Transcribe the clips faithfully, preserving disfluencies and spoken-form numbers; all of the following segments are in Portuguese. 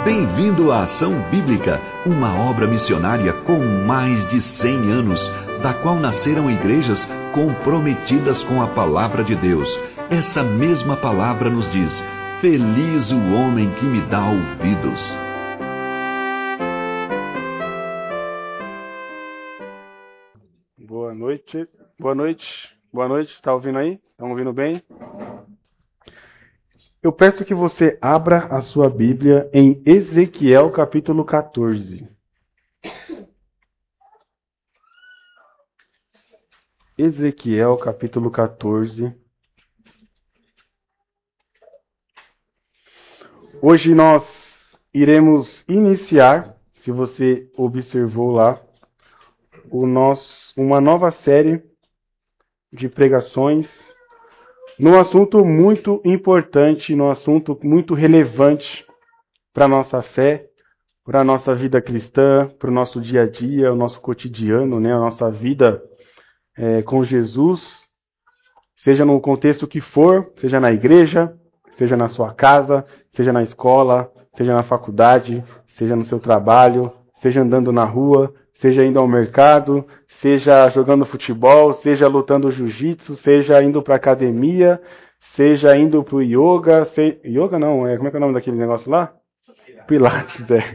Bem-vindo à Ação Bíblica, uma obra missionária com mais de cem anos, da qual nasceram igrejas comprometidas com a palavra de Deus. Essa mesma palavra nos diz: feliz o homem que me dá ouvidos. Boa noite, boa noite, boa noite, está ouvindo aí? Estão ouvindo bem? Eu peço que você abra a sua Bíblia em Ezequiel capítulo quatorze. Ezequiel capítulo quatorze. Hoje nós iremos iniciar, se você observou lá, o nosso, uma nova série de pregações num assunto muito importante, num assunto muito relevante para a nossa fé, para a nossa vida cristã, para o nosso dia a dia, o nosso cotidiano, né, a nossa vida é, com Jesus, seja no contexto que for, seja na igreja, seja na sua casa, seja na escola, seja na faculdade, seja no seu trabalho, seja andando na rua, seja indo ao mercado, seja jogando futebol, seja lutando jiu-jitsu, seja indo para academia, seja indo para o yoga, se... yoga não, é como é que é o nome daquele negócio lá? Pilates, é.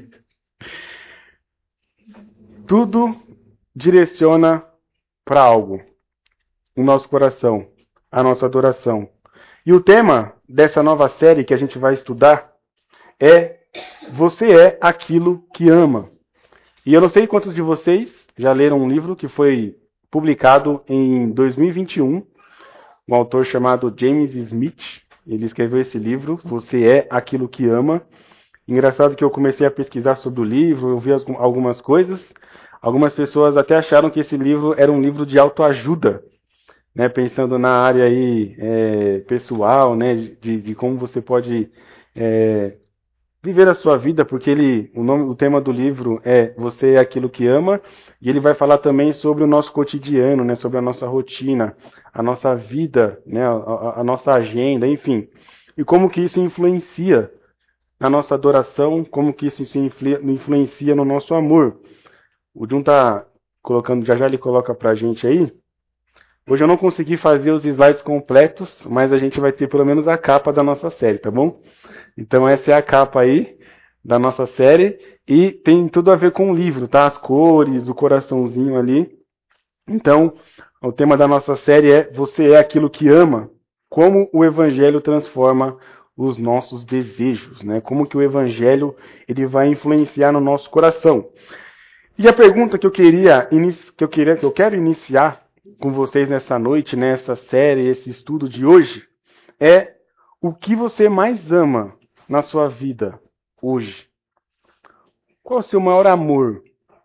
Tudo direciona para algo, o nosso coração, a nossa adoração. E o tema dessa nova série que a gente vai estudar é: você é aquilo que ama. E eu não sei quantos de vocês já leram um livro que foi publicado em dois mil e vinte e um, um autor chamado James Smith. Ele escreveu esse livro, Você é Aquilo que Ama. Engraçado que eu comecei a pesquisar sobre o livro, eu vi algumas coisas. Algumas pessoas até acharam que esse livro era um livro de autoajuda, né, pensando na área aí, é, pessoal, né, de, de como você pode é, viver a sua vida, porque ele, o, nome, o tema do livro é Você é Aquilo que Ama, e ele vai falar também sobre o nosso cotidiano, né, sobre a nossa rotina, a nossa vida, né, a, a nossa agenda, enfim, e como que isso influencia na nossa adoração, como que isso se influencia no nosso amor. O Jun tá colocando, já já ele coloca pra gente aí. Hoje eu não consegui fazer os slides completos, mas a gente vai ter pelo menos a capa da nossa série, tá bom? Então essa é a capa aí da nossa série e tem tudo a ver com o livro, tá? As cores, o coraçãozinho ali. Então, o tema da nossa série é Você é Aquilo que Ama. Como o Evangelho transforma os nossos desejos, né? Como que o Evangelho ele vai influenciar no nosso coração. E a pergunta que eu queria, que eu queria, que eu quero iniciar com vocês nessa noite, nessa série, esse estudo de hoje, é: o que você mais ama na sua vida hoje? Qual é o seu maior amor?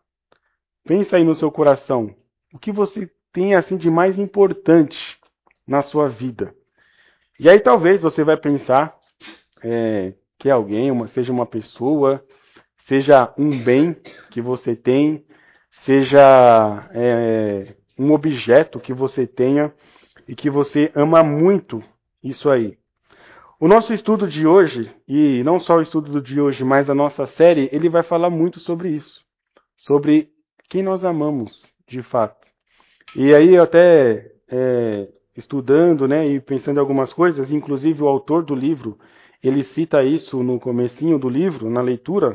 Pensa aí no seu coração. O que você tem assim de mais importante na sua vida? E aí talvez você vai pensar é, que alguém, uma, seja uma pessoa, seja um bem que você tem, seja é, um objeto que você tenha e que você ama muito isso aí. O nosso estudo de hoje, e não só o estudo de hoje, mas a nossa série, ele vai falar muito sobre isso, sobre quem nós amamos de fato. E aí eu até é, estudando, né, e pensando em algumas coisas, inclusive o autor do livro, ele cita isso no comecinho do livro, na leitura.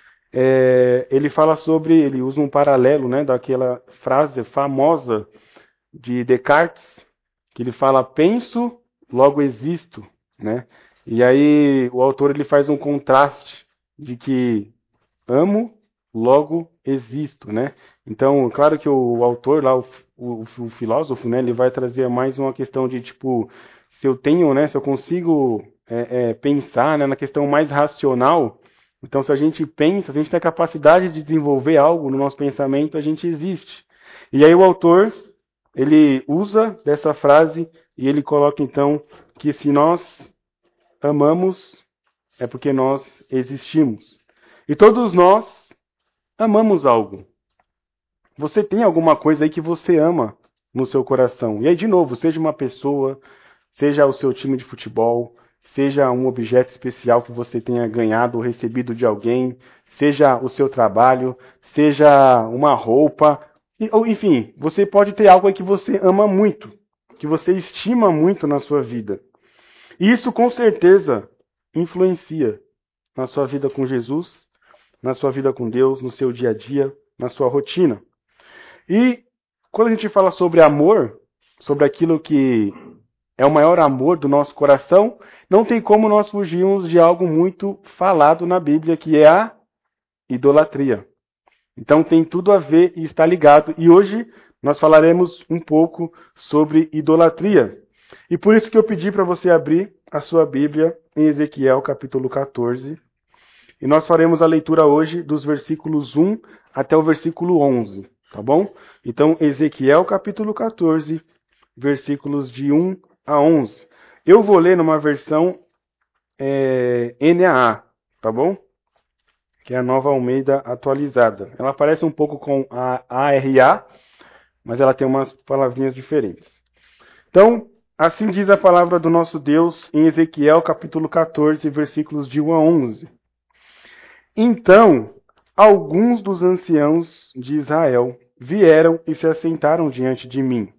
É, ele fala sobre, ele usa um paralelo, né, daquela frase famosa de Descartes, que ele fala: penso, logo existo, né? E aí o autor ele faz um contraste de que amo, logo existo, né? Então, claro que o, o autor lá, o, o, o filósofo, né, ele vai trazer mais uma questão de tipo, se eu tenho, né, se eu consigo é, é, pensar, né, na questão mais racional. Então, se a gente pensa, se a gente tem a capacidade de desenvolver algo no nosso pensamento, a gente existe. E aí o autor, ele usa dessa frase e ele coloca então que se nós amamos, é porque nós existimos. E todos nós amamos algo. Você tem alguma coisa aí que você ama no seu coração. E aí, de novo, seja uma pessoa, seja o seu time de futebol, seja um objeto especial que você tenha ganhado ou recebido de alguém, seja o seu trabalho, seja uma roupa, ou enfim, você pode ter algo que você ama muito, que você estima muito na sua vida. E isso com certeza influencia na sua vida com Jesus, na sua vida com Deus, no seu dia a dia, na sua rotina. E quando a gente fala sobre amor, sobre aquilo que é o maior amor do nosso coração, não tem como nós fugirmos de algo muito falado na Bíblia, que é a idolatria. Então tem tudo a ver e está ligado. E hoje nós falaremos um pouco sobre idolatria. E por isso que eu pedi para você abrir a sua Bíblia em Ezequiel capítulo quatorze. E nós faremos a leitura hoje dos versículos um até o versículo onze, tá bom? Então, Ezequiel capítulo quatorze, versículos de um a onze. Eu vou ler numa versão é, N A A, tá bom? Que é a Nova Almeida atualizada. Ela parece um pouco com a A R A, mas ela tem umas palavrinhas diferentes. Então, assim diz a palavra do nosso Deus em Ezequiel capítulo quatorze, versículos de um a onze. Então, alguns dos anciãos de Israel vieram e se assentaram diante de mim.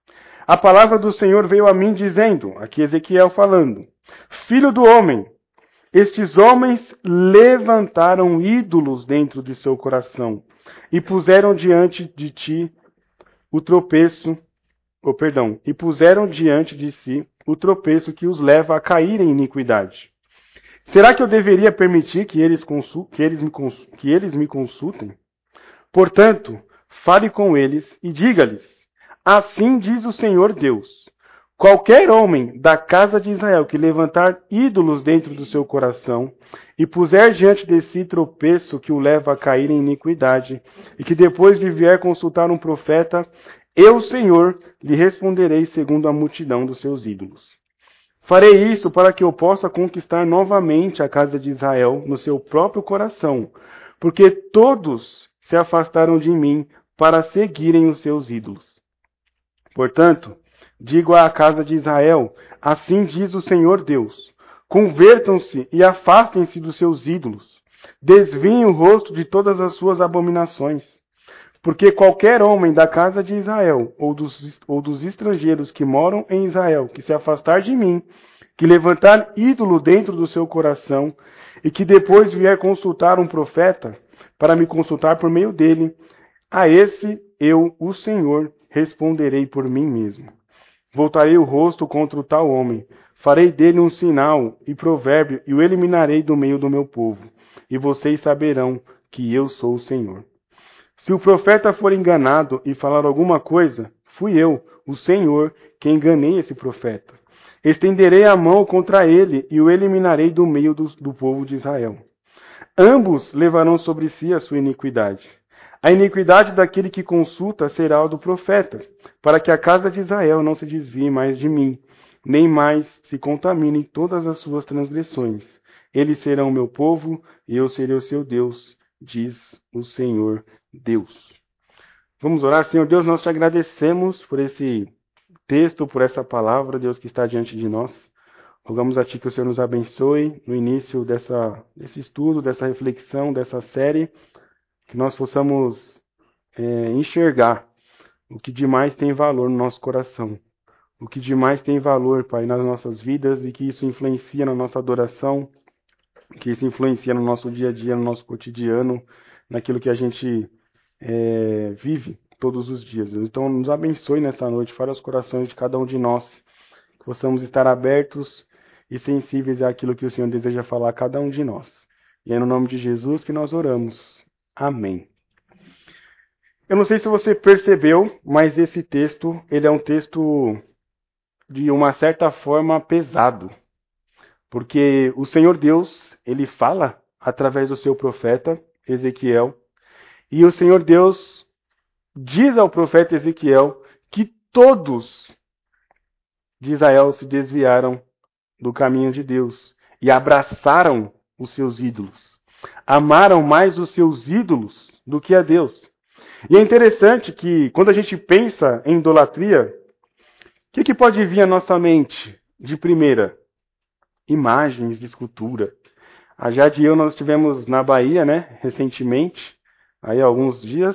A palavra do Senhor veio a mim dizendo, aqui Ezequiel falando, Filho do homem, estes homens levantaram ídolos dentro de seu coração e puseram diante de ti o tropeço, ou perdão, e puseram diante de si o tropeço que os leva a cair em iniquidade. Será que eu deveria permitir que eles, consul- que eles, me, cons- que eles me consultem? Portanto, fale com eles e diga-lhes, assim diz o Senhor Deus, qualquer homem da casa de Israel que levantar ídolos dentro do seu coração e puser diante de si tropeço que o leva a cair em iniquidade, e que depois lhe vier consultar um profeta, eu, Senhor, lhe responderei segundo a multidão dos seus ídolos. Farei isso para que eu possa conquistar novamente a casa de Israel no seu próprio coração, porque todos se afastaram de mim para seguirem os seus ídolos. Portanto, digo à casa de Israel, assim diz o Senhor Deus, convertam-se e afastem-se dos seus ídolos, desviem o rosto de todas as suas abominações. Porque qualquer homem da casa de Israel, ou dos, ou dos estrangeiros que moram em Israel, que se afastar de mim, que levantar ídolo dentro do seu coração, e que depois vier consultar um profeta, para me consultar por meio dele, a esse eu, o Senhor, responderei por mim mesmo. Voltarei o rosto contra o tal homem, farei dele um sinal e provérbio, e o eliminarei do meio do meu povo, e vocês saberão que eu sou o Senhor. Se o profeta for enganado e falar alguma coisa, fui eu, o Senhor, que enganei esse profeta. Estenderei a mão contra ele e o eliminarei do meio do, do povo de Israel. Ambos levarão sobre si a sua iniquidade. A iniquidade daquele que consulta será a do profeta, para que a casa de Israel não se desvie mais de mim, nem mais se contamine todas as suas transgressões. Eles serão meu povo e eu serei o seu Deus, diz o Senhor Deus. Vamos orar. Senhor Deus, nós te agradecemos por esse texto, por essa palavra, Deus, que está diante de nós. Rogamos a Ti que o Senhor nos abençoe no início dessa, desse estudo, dessa reflexão, dessa série, que nós possamos é, enxergar o que de mais tem valor no nosso coração, o que de mais tem valor, Pai, nas nossas vidas, e que isso influencia na nossa adoração, que isso influencia no nosso dia a dia, no nosso cotidiano, naquilo que a gente é, vive todos os dias. Deus. Então, nos abençoe nessa noite, fale aos corações de cada um de nós, que possamos estar abertos e sensíveis àquilo que o Senhor deseja falar a cada um de nós. E é no nome de Jesus que nós oramos. Amém. Eu não sei se você percebeu, mas esse texto, ele é um texto de uma certa forma pesado. Porque o Senhor Deus, ele fala através do seu profeta, Ezequiel, e o Senhor Deus diz ao profeta Ezequiel que todos de Israel se desviaram do caminho de Deus e abraçaram os seus ídolos. Amaram mais os seus ídolos do que a Deus. E é interessante que quando a gente pensa em idolatria, o que, que pode vir à nossa mente de primeira? imagens de escultura. A Jade e eu, nós estivemos na Bahia, né, recentemente, aí há alguns dias,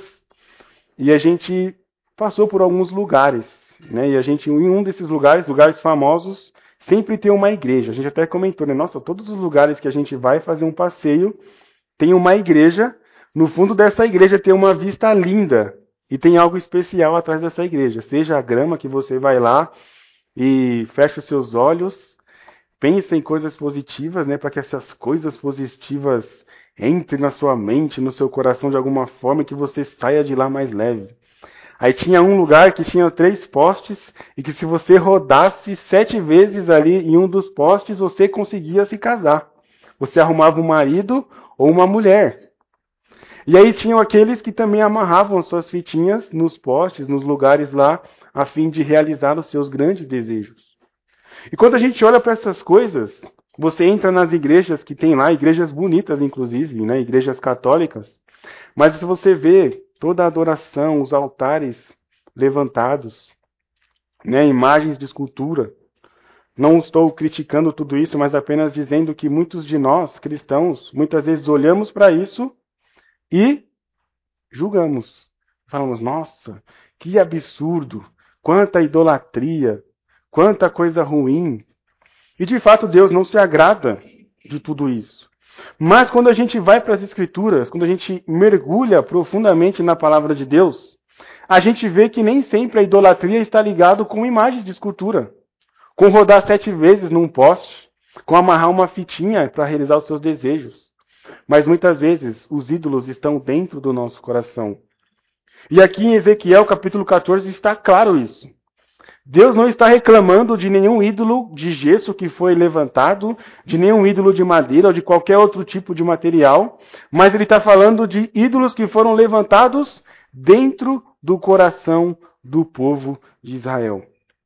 e a gente passou por alguns lugares, né, e a gente, em um desses lugares, lugares famosos, sempre tem uma igreja. A gente até comentou, né, nossa, todos os lugares que a gente vai fazer um passeio, tem uma igreja, no fundo dessa igreja tem uma vista linda, e tem algo especial atrás dessa igreja, seja a grama que você vai lá e fecha os seus olhos, pensa em coisas positivas, né, para que essas coisas positivas entrem na sua mente, no seu coração de alguma forma, e que você saia de lá mais leve. Aí tinha um lugar que tinha três postes, e que se você rodasse sete vezes ali em um dos postes, você conseguia se casar. Você arrumava um marido ou uma mulher. E aí tinham aqueles que também amarravam suas fitinhas nos postes, nos lugares lá, a fim de realizar os seus grandes desejos. E quando a gente olha para essas coisas, você entra nas igrejas que tem lá, igrejas bonitas inclusive, né, igrejas católicas, mas se você vê toda a adoração, os altares levantados, né, imagens de escultura, não estou criticando tudo isso, mas apenas dizendo que muitos de nós, cristãos, muitas vezes olhamos para isso e julgamos. Falamos, nossa, que absurdo, quanta idolatria, quanta coisa ruim. E de fato Deus não se agrada de tudo isso. Mas quando a gente vai para as Escrituras, quando a gente mergulha profundamente na palavra de Deus, a gente vê que nem sempre a idolatria está ligada com imagens de escultura, com rodar sete vezes num poste, com amarrar uma fitinha para realizar os seus desejos. Mas muitas vezes os ídolos estão dentro do nosso coração. E aqui em Ezequiel capítulo quatorze está claro isso. Deus não está reclamando de nenhum ídolo de gesso que foi levantado, de nenhum ídolo de madeira ou de qualquer outro tipo de material, mas ele está falando de ídolos que foram levantados dentro do coração do povo de Israel.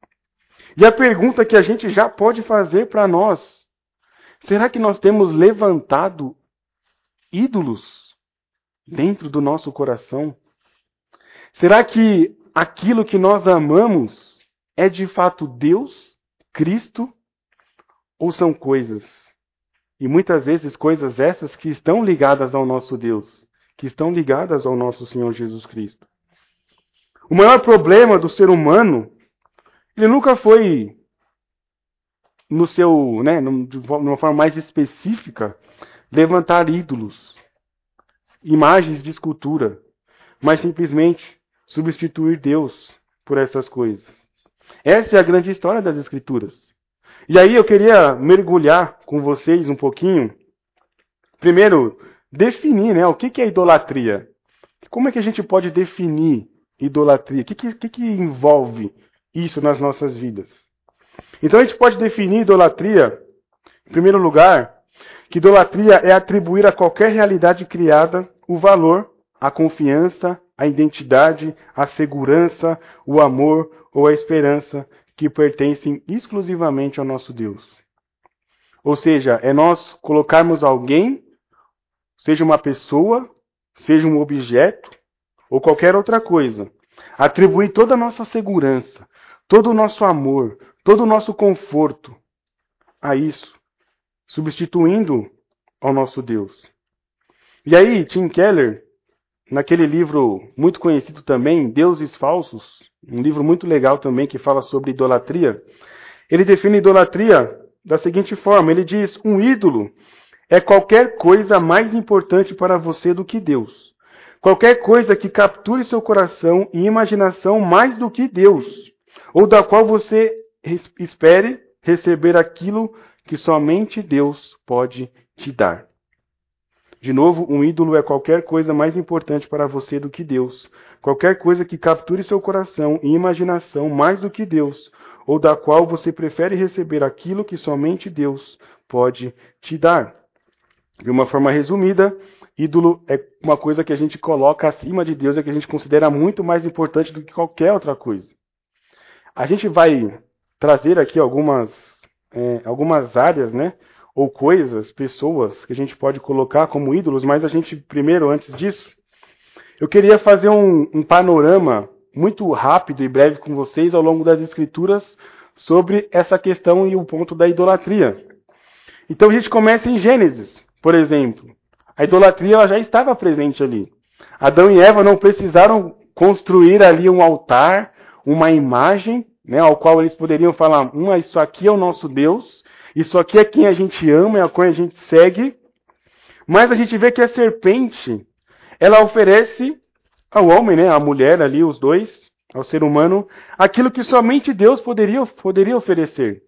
E a pergunta que a gente já pode fazer para nós, será que nós temos levantado ídolos dentro do nosso coração? Será que aquilo que nós amamos é de fato Deus, Cristo, ou são coisas? E muitas vezes coisas essas que estão ligadas ao nosso Deus, que estão ligadas ao nosso Senhor Jesus Cristo. O maior problema do ser humano, ele nunca foi, no seu, né, de uma forma mais específica, levantar ídolos, imagens de escultura, mas simplesmente substituir Deus por essas coisas. Essa é a grande história das Escrituras. E aí eu queria mergulhar com vocês um pouquinho, primeiro, definir, né, o que é idolatria. Como é que a gente pode definir idolatria? O que, que, que envolve isso nas nossas vidas? Então a gente pode definir idolatria, em primeiro lugar, que idolatria é atribuir a qualquer realidade criada o valor, a confiança, a identidade, a segurança, o amor ou a esperança que pertencem exclusivamente ao nosso Deus. Ou seja, é nós colocarmos alguém, seja uma pessoa, seja um objeto ou qualquer outra coisa, atribuir toda a nossa segurança, todo o nosso amor, todo o nosso conforto a isso, substituindo ao nosso Deus. E aí, Tim Keller, naquele livro muito conhecido também, Deuses Falsos, um livro muito legal também que fala sobre idolatria, ele define idolatria da seguinte forma, ele diz, um ídolo é qualquer coisa mais importante para você do que Deus. Qualquer coisa que capture seu coração e imaginação mais do que Deus, ou da qual você espere receber aquilo que somente Deus pode te dar. De novo, um ídolo é qualquer coisa mais importante para você do que Deus. Qualquer coisa que capture seu coração e imaginação mais do que Deus, ou da qual você prefere receber aquilo que somente Deus pode te dar. De uma forma resumida, ídolo é uma coisa que a gente coloca acima de Deus, é que a gente considera muito mais importante do que qualquer outra coisa. A gente vai trazer aqui algumas, é, algumas áreas, né? Ou coisas, pessoas que a gente pode colocar como ídolos, mas a gente, primeiro, antes disso, eu queria fazer um, um panorama muito rápido e breve com vocês ao longo das Escrituras sobre essa questão e o ponto da idolatria. Então a gente começa em Gênesis, por exemplo. A idolatria ela já estava presente ali. Adão e Eva não precisaram construir ali um altar, uma imagem, né, ao qual eles poderiam falar, hum, isso aqui é o nosso Deus, isso aqui é quem a gente ama, é a quem a gente segue. Mas a gente vê que a serpente, ela oferece ao homem, né, à mulher ali, os dois, ao ser humano, aquilo que somente Deus poderia, poderia oferecer.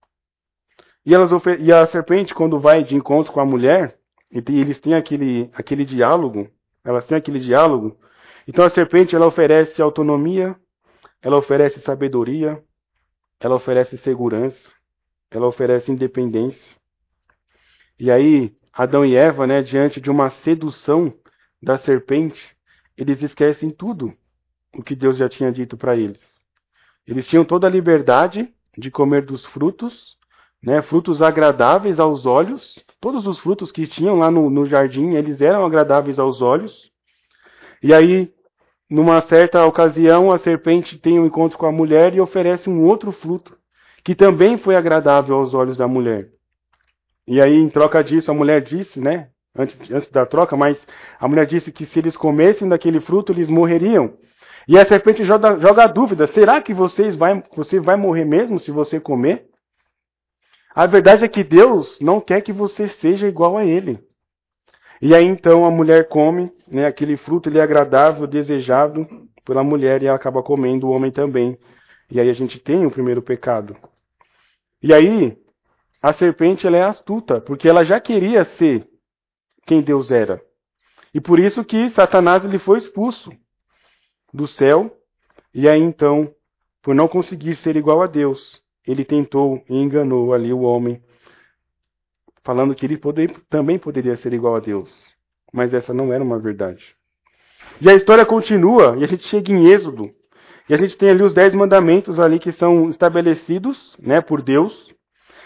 E, elas, e a serpente, quando vai de encontro com a mulher, e eles têm aquele, aquele diálogo, elas têm aquele diálogo, então a serpente ela oferece autonomia, ela oferece sabedoria, ela oferece segurança, ela oferece independência. E aí, Adão e Eva, né, diante de uma sedução da serpente, eles esquecem tudo o que Deus já tinha dito para eles. Eles tinham toda a liberdade de comer dos frutos, né, frutos agradáveis aos olhos. Todos os frutos que tinham lá no, no jardim, eles eram agradáveis aos olhos. E aí, numa certa ocasião, a serpente tem um encontro com a mulher e oferece um outro fruto, que também foi agradável aos olhos da mulher. E aí, em troca disso, a mulher disse, né, antes, antes da troca, mas a mulher disse que se eles comessem daquele fruto, eles morreriam. E a serpente joga, joga a dúvida, será que vocês vai, você vai morrer mesmo se você comer? A verdade é que Deus não quer que você seja igual a Ele. E aí então a mulher come, né, aquele fruto ele é agradável, desejado pela mulher, e ela acaba comendo o homem também. E aí a gente tem o primeiro pecado. E aí a serpente ela é astuta, porque ela já queria ser quem Deus era. E por isso que Satanás ele foi expulso do céu. E aí então, por não conseguir ser igual a Deus, ele tentou e enganou ali o homem, falando que ele poder, também poderia ser igual a Deus. Mas essa não era uma verdade. E a história continua, e a gente chega em Êxodo, e a gente tem ali os dez mandamentos ali que são estabelecidos, né, por Deus.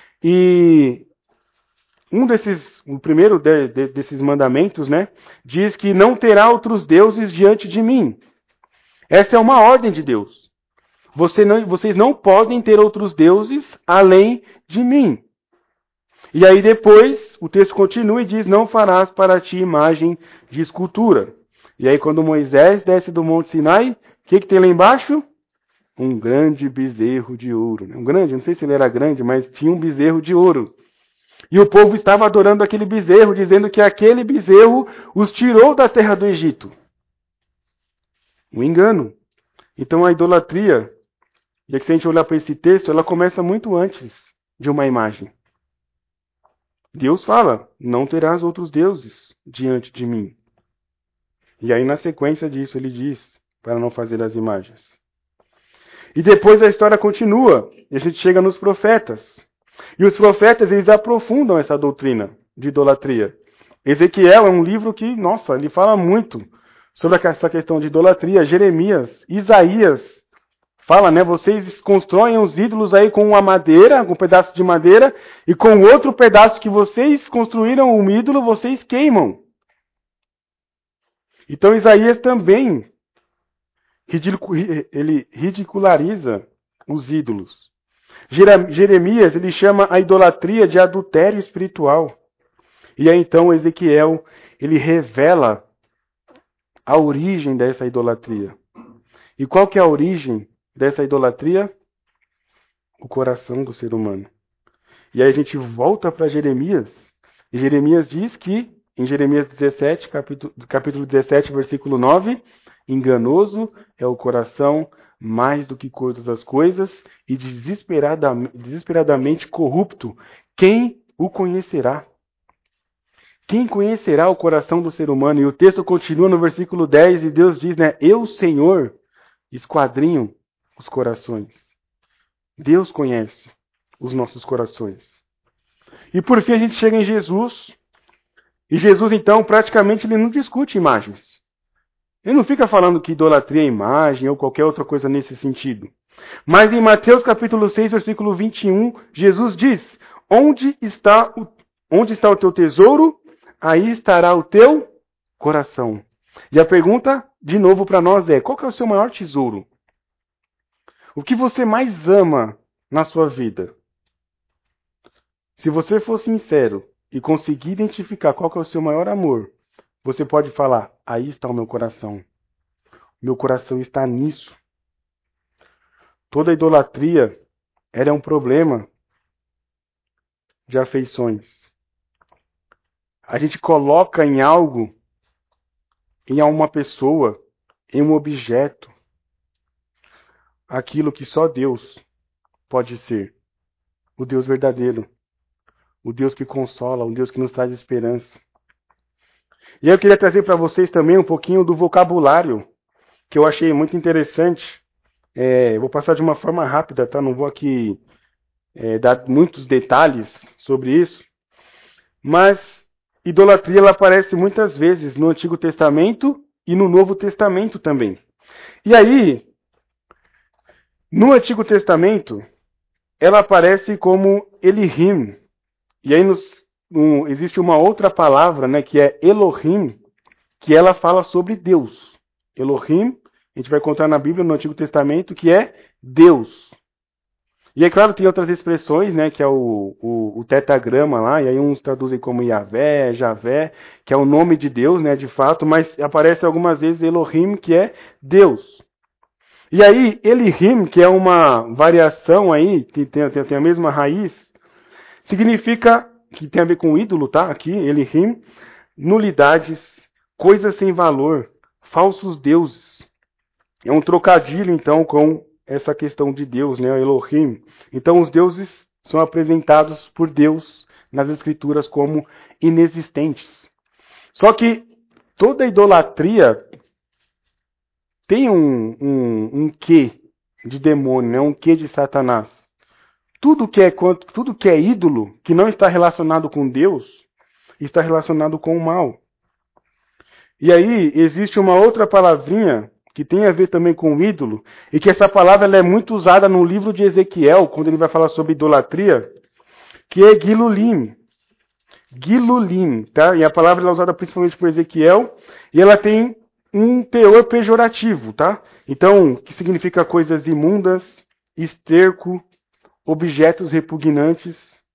E um desses, o primeiro de, de, desses mandamentos, né, diz que não terá outros deuses diante de mim. Essa é uma ordem de Deus. Você não, vocês não podem ter outros deuses além de mim. E aí depois o texto continua e diz, não farás para ti imagem de escultura. E aí quando Moisés desce do Monte Sinai, o que, que tem lá embaixo? Um grande bezerro de ouro. Um grande, não sei se ele era grande, mas tinha um bezerro de ouro. E o povo estava adorando aquele bezerro, dizendo que aquele bezerro os tirou da terra do Egito. Um engano. Então a idolatria, e aqui se a gente olhar para esse texto, ela começa muito antes de uma imagem. Deus fala, não terás outros deuses diante de mim. E aí na sequência disso ele diz, para não fazer as imagens. E depois a história continua, e a gente chega nos profetas. E os profetas, eles aprofundam essa doutrina de idolatria. Ezequiel é um livro que, nossa, ele fala muito sobre essa questão de idolatria. Jeremias, Isaías, fala, né, vocês constroem os ídolos aí com uma madeira, com um pedaço de madeira, e com outro pedaço que vocês construíram um ídolo, vocês queimam. Então Isaías também, ele ridiculariza os ídolos. Jeremias, ele chama a idolatria de adultério espiritual. E aí então Ezequiel, ele revela a origem dessa idolatria. E qual que é a origem dessa idolatria? O coração do ser humano. E aí a gente volta para Jeremias, e Jeremias diz que, em Jeremias dezessete, capítulo, capítulo dezessete, versículo nove, enganoso é o coração mais do que todas as coisas, e desesperadamente, desesperadamente corrupto. Quem o conhecerá? Quem conhecerá o coração do ser humano? E o texto continua no versículo dez, e Deus diz, né, eu, Senhor, esquadrinho os corações. Deus conhece os nossos corações. E por fim a gente chega em Jesus. E Jesus, então, praticamente ele não discute imagens. Ele não fica falando que idolatria é imagem ou qualquer outra coisa nesse sentido. Mas em Mateus capítulo seis, versículo vinte e um, Jesus diz, onde está o, onde está o teu tesouro, aí estará o teu coração. E a pergunta, de novo para nós é, qual que é o seu maior tesouro? O que você mais ama na sua vida? Se você for sincero e conseguir identificar qual que é o seu maior amor, você pode falar, aí está o meu coração. Meu coração está nisso. Toda idolatria era um problema de afeições. A gente coloca em algo, em uma pessoa, em um objeto, aquilo que só Deus pode ser. O Deus verdadeiro. O Deus que consola, o Deus que nos traz esperança. E aí eu queria trazer para vocês também um pouquinho do vocabulário, que eu achei muito interessante. É, vou passar de uma forma rápida, tá? Não vou aqui é, dar muitos detalhes sobre isso. Mas idolatria ela aparece muitas vezes no Antigo Testamento e no Novo Testamento também. E aí, no Antigo Testamento, ela aparece como Elohim. E aí nos, um, existe uma outra palavra, né, que é Elohim, que ela fala sobre Deus. Elohim, a gente vai encontrar na Bíblia, no Antigo Testamento, que é Deus. E é claro, tem outras expressões, né, que é o, o, o tetagrama lá, e aí uns traduzem como Yahvé, Javé, que é o nome de Deus, né, de fato, mas aparece algumas vezes Elohim, que é Deus. E aí, Elohim, que é uma variação aí, que tem, tem, tem a mesma raiz, significa, que tem a ver com ídolo, tá, aqui, Elohim, nulidades, coisas sem valor, falsos deuses. É um trocadilho, então, com essa questão de Deus, né, Elohim. Então, os deuses são apresentados por Deus nas Escrituras como inexistentes. Só que toda idolatria tem um, um, um quê de demônio, né, um quê de Satanás. Tudo que, é, tudo que é ídolo, que não está relacionado com Deus, está relacionado com o mal. E aí, existe uma outra palavrinha que tem a ver também com o ídolo, e que essa palavra ela é muito usada no livro de Ezequiel, quando ele vai falar sobre idolatria, que é Gilulim. Gilulim, tá? E a palavra ela é usada principalmente por Ezequiel, e ela tem um teor pejorativo, tá? Então, que significa coisas imundas, esterco, objetos repugnantes.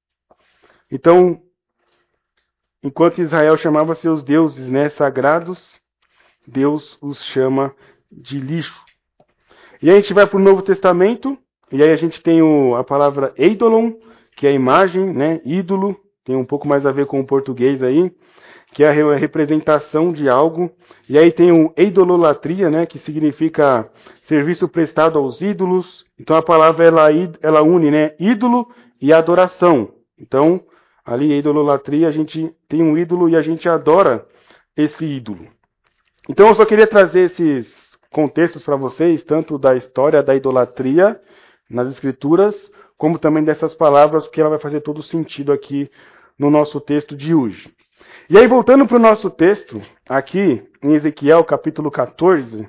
Então, enquanto Israel chamava seus deuses, né, sagrados, Deus os chama de lixo. E aí a gente vai para o Novo Testamento, e aí a gente tem o, a palavra eidolon, que é a imagem, né, ídolo, tem um pouco mais a ver com o português aí, que é a representação de algo. E aí tem o eidololatria, né, que significa serviço prestado aos ídolos. Então a palavra ela, ela une, né, ídolo e adoração. Então, ali, eidololatria, a gente tem um ídolo e a gente adora esse ídolo. Então eu só queria trazer esses contextos para vocês, tanto da história da idolatria nas Escrituras, como também dessas palavras, porque ela vai fazer todo sentido aqui no nosso texto de hoje. E aí, voltando para o nosso texto, aqui em Ezequiel capítulo quatorze,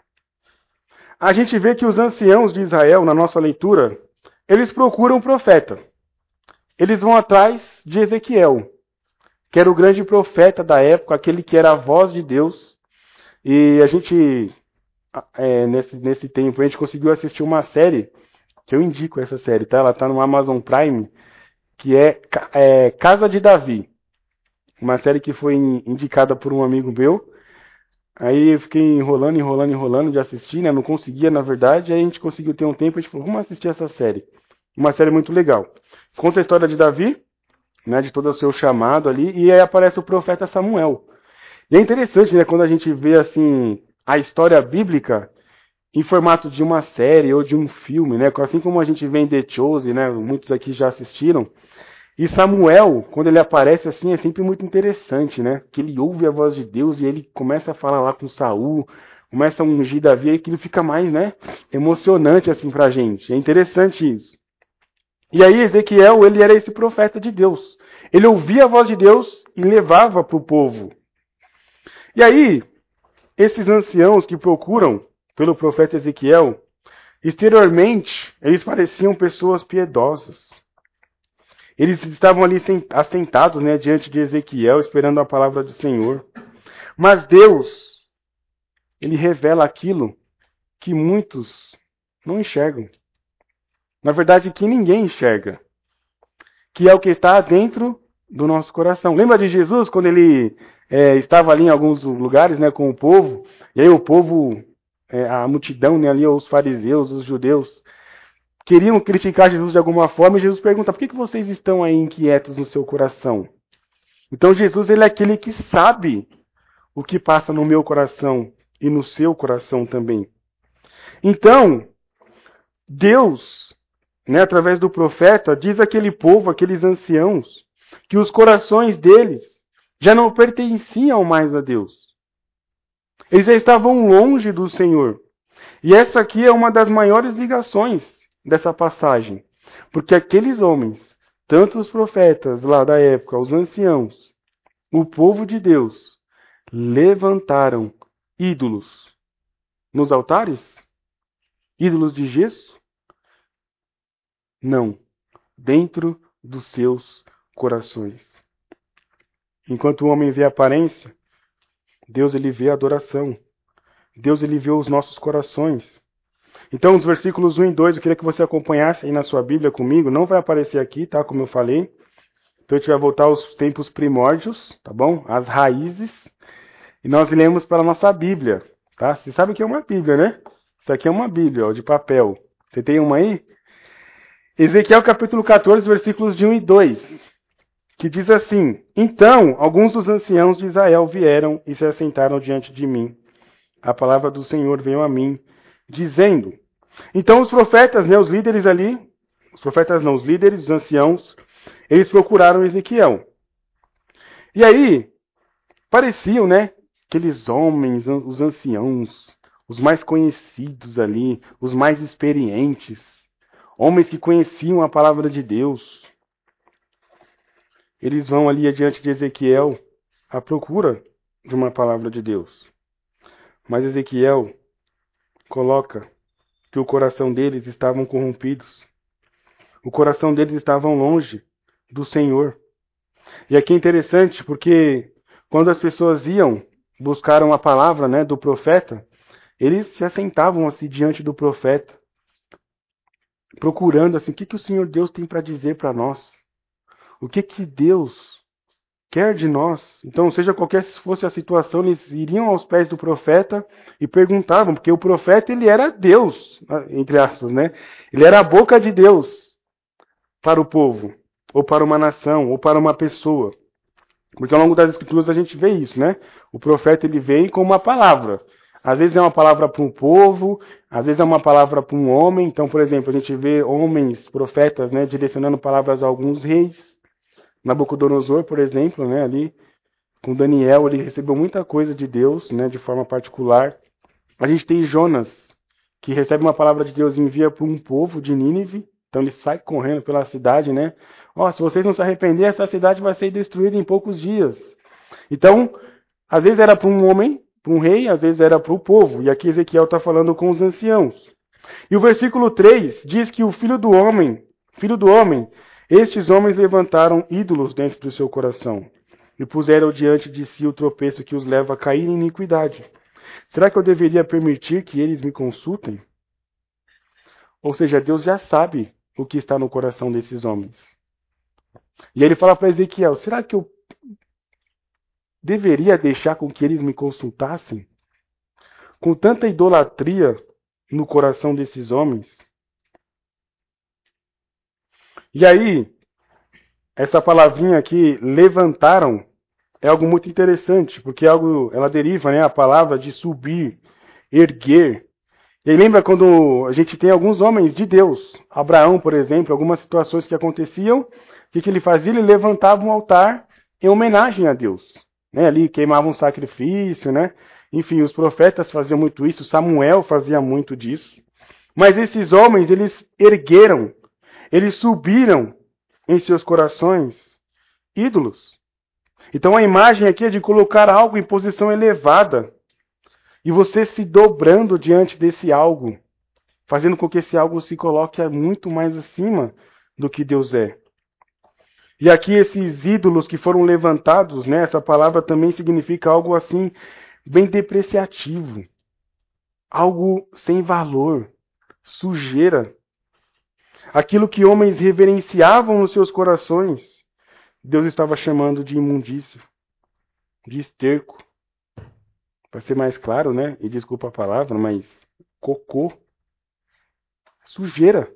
a gente vê que os anciãos de Israel, na nossa leitura, eles procuram um profeta. Eles vão atrás de Ezequiel, que era o grande profeta da época, aquele que era a voz de Deus. E a gente, é, nesse, nesse tempo, a gente conseguiu assistir uma série, que eu indico essa série, tá? Ela está no Amazon Prime, que é, é Casa de Davi. Uma série que foi indicada por um amigo meu. Aí eu fiquei enrolando, enrolando, enrolando de assistir, né? Não conseguia, na verdade. Aí a gente conseguiu ter um tempo, a gente falou, vamos assistir essa série. Uma série muito legal. Conta a história de Davi, né? De todo o seu chamado ali. E aí aparece o profeta Samuel. E é interessante, né? Quando a gente vê, assim, a história bíblica em formato de uma série ou de um filme, né? Assim como a gente vê em The Chosen, né? Muitos aqui já assistiram. E Samuel, quando ele aparece assim, é sempre muito interessante, né? Que ele ouve a voz de Deus e ele começa a falar lá com Saul, começa a ungir Davi, e aquilo fica mais, né, emocionante assim pra gente. É interessante isso. E aí Ezequiel, ele era esse profeta de Deus. Ele ouvia a voz de Deus e levava para o povo. E aí, esses anciãos que procuram pelo profeta Ezequiel, exteriormente, eles pareciam pessoas piedosas. Eles estavam ali assentados, né, diante de Ezequiel, esperando a palavra do Senhor. Mas Deus, ele revela aquilo que muitos não enxergam. Na verdade, que ninguém enxerga. que é o que está dentro do nosso coração. Lembra de Jesus, quando ele é, estava ali em alguns lugares, né, com o povo, e aí o povo, é, a multidão, né, ali, os fariseus, os judeus, queriam criticar Jesus de alguma forma, e Jesus pergunta, por que, que vocês estão aí inquietos no seu coração? Então Jesus, ele é aquele que sabe o que passa no meu coração e no seu coração também. Então, Deus, né, através do profeta, diz àquele povo, aqueles anciãos, que os corações deles já não pertenciam mais a Deus. Eles já estavam longe do Senhor. E essa aqui é uma das maiores ligações dessa passagem. Porque aqueles homens, tanto os profetas lá da época, os anciãos, o povo de Deus, levantaram ídolos nos altares? Ídolos de gesso? Não. Dentro dos seus corações. Enquanto o homem vê a aparência, Deus ele vê a adoração. Deus ele vê os nossos corações. Então, os versículos um e dois, eu queria que você acompanhasse aí na sua Bíblia comigo. Não vai aparecer aqui, tá? Como eu falei. Então, a gente vai voltar aos tempos primórdios, tá bom? As raízes. E nós lemos para a nossa Bíblia, tá? Você sabe que é uma Bíblia, né? Isso aqui é uma Bíblia, ó, de papel. Você tem uma aí? Ezequiel capítulo quatorze, versículos de um e dois. Que diz assim: Então, alguns dos anciãos de Israel vieram e se assentaram diante de mim. A palavra do Senhor veio a mim, dizendo... Então os profetas, né, os líderes ali, os profetas não, os líderes, os anciãos, eles procuraram Ezequiel. E aí, pareciam, né, aqueles homens, os anciãos, os mais conhecidos ali, os mais experientes, homens que conheciam a palavra de Deus. Eles vão ali adiante de Ezequiel à procura de uma palavra de Deus. Mas Ezequiel coloca que o coração deles estavam corrompidos. O coração deles estava longe do Senhor. E aqui é interessante porque quando as pessoas iam buscar uma palavra, né, do profeta, eles se assentavam assim diante do profeta, procurando assim, o que, que o Senhor Deus tem para dizer para nós? O que, que Deus quer de nós? Então, seja qualquer fosse a situação, eles iriam aos pés do profeta e perguntavam, porque o profeta ele era Deus, entre aspas, né? Ele era a boca de Deus para o povo, ou para uma nação, ou para uma pessoa. Porque ao longo das escrituras a gente vê isso, né? O profeta ele vem com uma palavra. Às vezes é uma palavra para um povo, às vezes é uma palavra para um homem. Então, por exemplo, a gente vê homens, profetas, né, direcionando palavras a alguns reis. Nabucodonosor, por exemplo, né, ali com Daniel, ele recebeu muita coisa de Deus, né, de forma particular. A gente tem Jonas, que recebe uma palavra de Deus e envia para um povo de Nínive. Então ele sai correndo pela cidade, né? Ó, oh, se vocês não se arrependerem, essa cidade vai ser destruída em poucos dias. Então, às vezes era para um homem, para um rei, às vezes era para o povo. E aqui Ezequiel está falando com os anciãos. E o versículo três diz que o filho do homem, filho do homem, estes homens levantaram ídolos dentro do seu coração e puseram diante de si o tropeço que os leva a cair em iniquidade. Será que eu deveria permitir que eles me consultem? Ou seja, Deus já sabe o que está no coração desses homens. E aí ele fala para Ezequiel, será que eu deveria deixar com que eles me consultassem? Com tanta idolatria no coração desses homens? E aí, essa palavrinha aqui, levantaram, é algo muito interessante, porque é algo, ela deriva, né, a palavra de subir, erguer. E aí lembra quando a gente tem alguns homens de Deus, Abraão, por exemplo, algumas situações que aconteciam, o que, que ele fazia? Ele levantava um altar em homenagem a Deus. Né? Ali queimava um sacrifício, né? Enfim, os profetas faziam muito isso, Samuel fazia muito disso. Mas esses homens, eles ergueram, eles subiram em seus corações ídolos. Então a imagem aqui é de colocar algo em posição elevada e você se dobrando diante desse algo, fazendo com que esse algo se coloque muito mais acima do que Deus é. E aqui esses ídolos que foram levantados, né, essa palavra também significa algo assim bem depreciativo, algo sem valor, sujeira. aquilo que homens reverenciavam nos seus corações, Deus estava chamando de imundícia, de esterco. Para ser mais claro, né? E desculpa a palavra, mas cocô, sujeira.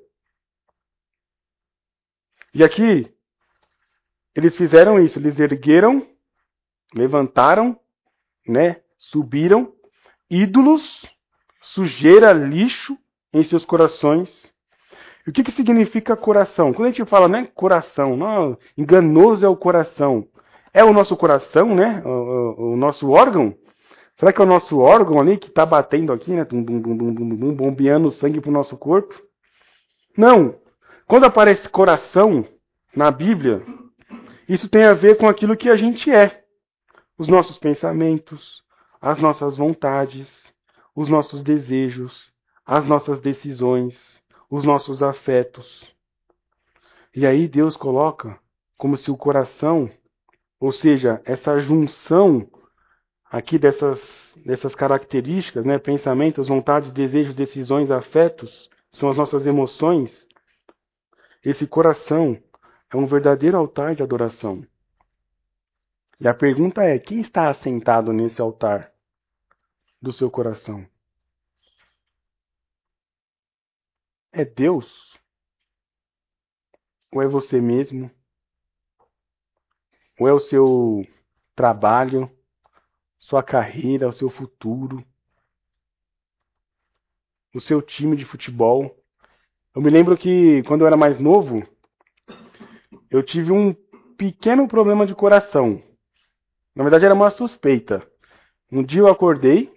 E aqui, eles fizeram isso, eles ergueram, levantaram, né? Subiram ídolos, sujeira, lixo em seus corações. E o que, que significa coração? Quando a gente fala, né, coração, não, enganoso é o coração. É o nosso coração, né? O, o, o nosso órgão? Será que é o nosso órgão ali que está batendo aqui, né? Bum, bum, bum, bum, bum, bombeando sangue para o nosso corpo? Não. Quando aparece coração na Bíblia, isso tem a ver com aquilo que a gente é. Os nossos pensamentos, as nossas vontades, os nossos desejos, as nossas decisões, os nossos afetos. E aí Deus coloca como se o coração, ou seja, essa junção aqui dessas, dessas características, né, pensamentos, vontades, desejos, decisões, afetos, são as nossas emoções. Esse coração é um verdadeiro altar de adoração. E a pergunta é, quem está assentado nesse altar do seu coração? É Deus? Ou é você mesmo? Ou é o seu trabalho, sua carreira, o seu futuro, o seu time de futebol? Eu me lembro que quando eu era mais novo, eu tive um pequeno problema de coração. Na verdade era uma suspeita. Um dia eu acordei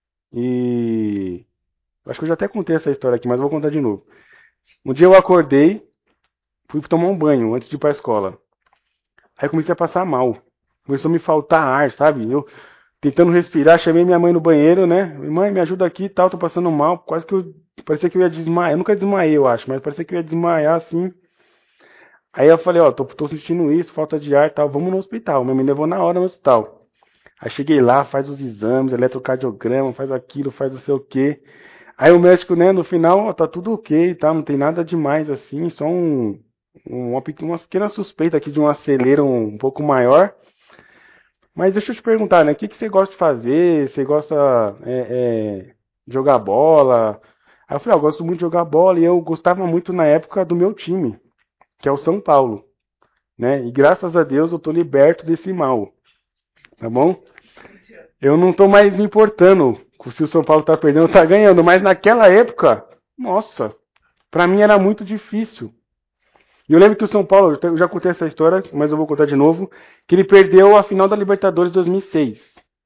e... acho que eu já até contei essa história aqui, mas vou contar de novo. Um dia eu acordei, fui tomar um banho antes de ir para a escola. Aí eu comecei a passar mal. Começou a me faltar ar, sabe? Eu tentando respirar, chamei minha mãe no banheiro, né? Mãe, me ajuda aqui e tal, tô passando mal. Quase que eu... parecia que eu ia desmaiar. Eu nunca desmaiei, eu acho, mas parecia que eu ia desmaiar assim. Aí eu falei, ó, tô, tô sentindo isso, falta de ar e tal, vamos no hospital. Minha mãe me levou na hora no hospital. Aí cheguei lá, faz os exames, eletrocardiograma, faz aquilo, faz não sei o quê. Aí o médico, né, no final, ó, tá tudo ok, tá? Não tem nada demais assim, só um, um, uma, pequena, uma pequena suspeita aqui de um acelero um, um pouco maior. Mas deixa eu te perguntar, né, o que, que você gosta de fazer? Você gosta é, é, de jogar bola? Aí eu falei, ó, eu gosto muito de jogar bola e eu gostava muito na época do meu time, que é o São Paulo, né? E graças a Deus eu tô liberto desse mal, tá bom? Eu não tô mais me importando se o São Paulo tá perdendo ou tá ganhando, mas naquela época, nossa, pra mim era muito difícil. E eu lembro que o São Paulo, eu já contei essa história, mas eu vou contar de novo, que ele perdeu a final da Libertadores dois mil e seis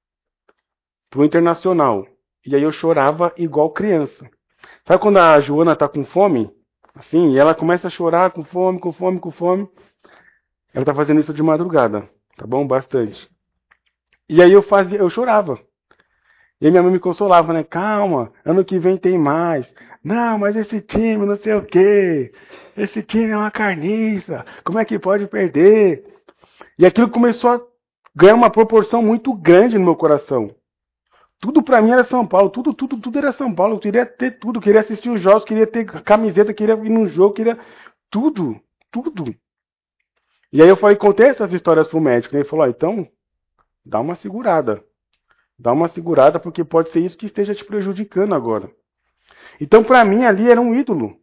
pro Internacional. E aí eu chorava igual criança. Sabe quando a Joana tá com fome? Assim, e ela começa a chorar com fome, com fome, com fome. Ela tá fazendo isso de madrugada, tá bom? Bastante. E aí eu fazia, eu chorava. E aí minha mãe me consolava, né? Calma, ano que vem tem mais. Não, mas esse time não sei o quê. Esse time é uma carniça. Como é que pode perder? E aquilo começou a ganhar uma proporção muito grande no meu coração. Tudo pra mim era São Paulo, tudo, tudo, tudo era São Paulo. Eu queria ter tudo, queria assistir os jogos, queria ter camiseta, queria ir num jogo, queria tudo, tudo. E aí eu falei, contei essas histórias pro médico, né? Ele falou, ah, então, dá uma segurada. Dá uma segurada porque pode ser isso que esteja te prejudicando agora. Então pra mim ali era um ídolo.